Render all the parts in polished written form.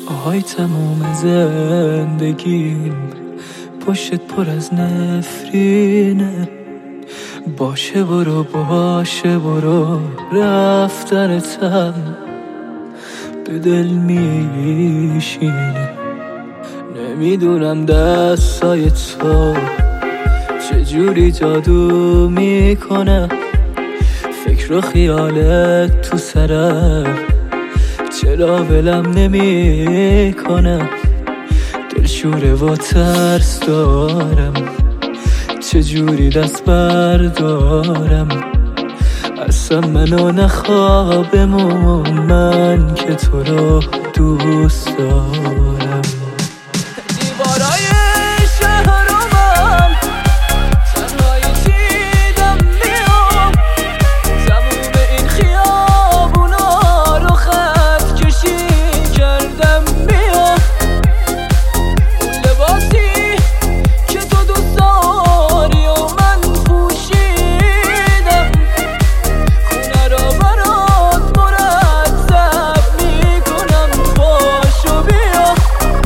آهای تموم زندگیم پشتت پر از نفرینه. باشه برو رفتنتم به دل میشینه. نمیدونم دستای تو چجوری جادو میکنه. فکر و خیالت تو سرم چرا ولم نمیکنه. دلشوره و ترس دارم چجوری دست بردارم. اصلا منو نخواه بمون من که تو رو دوست دارم. دیوارای شهر و من تنهایی چیدم میام. تموم این خیابونا رو خط کشی کردم میام. اون لباسی که تو دوست داری و من پوشیدم. خونه رو برات مرتب میکنم باشو بیا.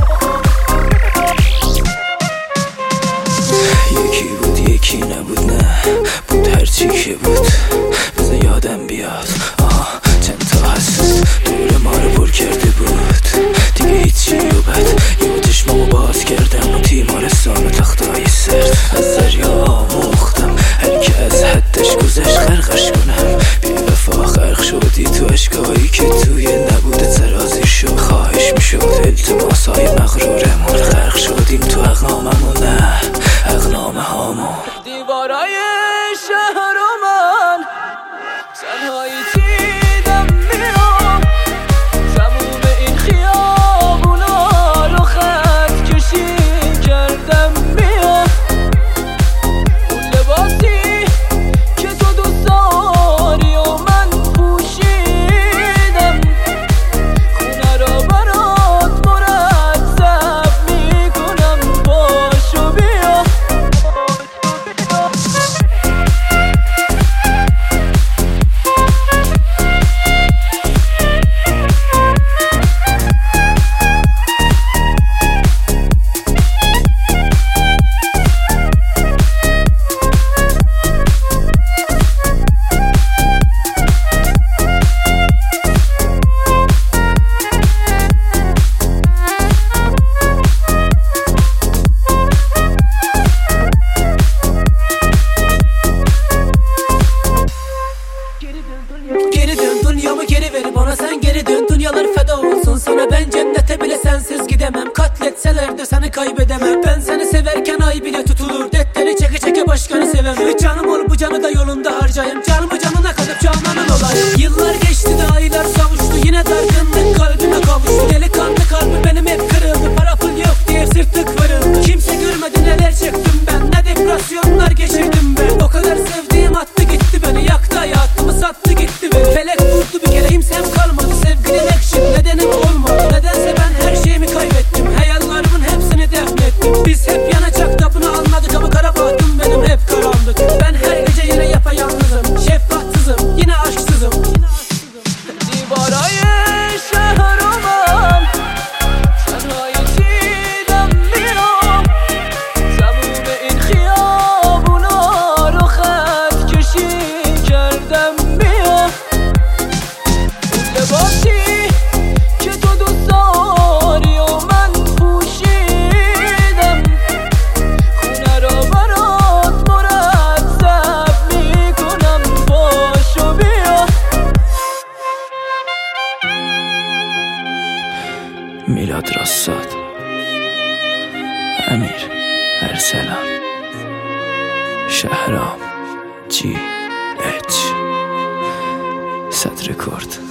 یکی بود یکی نبود نه بود هرچی که بود بذار یادم بیاد. چند تا هست دور ما رو پر کرده بود دیگه هیچی و بد. یه چشمامو باز کردم و تیمارستان و تختای سرد. از دریا مختم هر که از حدش گذشت غرقش کنم. بی وفا غرق شدی تو اشکایی که توی نبوده سرازیر شد. خواهش میشد التماسای مغرورمون غرق شدیم تو اقلاممون نه اقلام هامون. دیوارای شهر و من تنهایی چیدم میام. تموم این خیابونا رو خط کشی کردم میام. اون لباسی که تو دوست داری و من پوشیدم. خونه رو برات مرتب میکنم باشو بیا. Geri dön dünyamı geri ver bana sen geri dön. Dünyalar feda olsun sana ben cennete bile sensiz gidemem. Katletseler de seni kaybedemem. Ben seni severken ay bile tutulur. Dertleri çeke çeke başkanı sevemem. Canım ol bu canı da yolunda harcayayım. Canımı canına katıp cananın olayım. Yıllar geçti de aylar savuştu. Yine dargınlık kalbime kavuştu. Delikanlı kalbi benim hep kırıldı. Para pul yok diye sırtlık varıldı. Kimse görmedi neler çektim ben. Ne depresyonlar geçirdim ben. O kadar sevdiğim attı gitti beni. Yaktı hayatımı sattı gitti beni. Felek vurdu bir kere kimsem kalmadı. Sevgilin ekşim nedenim olmadı. Nedense ben her şeyimi kaybettim. Hayallerimin hepsini defnettim. Biz hep yanacak da bunu anladık ama kara bahtım benim hep karanlık. Ben her gece yine yapayalnızım. Şefkatsızım yine aşksızım. Divarayı şehir و من تنهایی چیدم میام. تموم این خیابونا رو خط کشی کردم میام. اون لباسی که تو دوست داری و من پوشیدم. خونه رو برات مرتب میکنم باشو بیا. میلاد راستاد امیر ارسلان شهرام GH صدر کرد.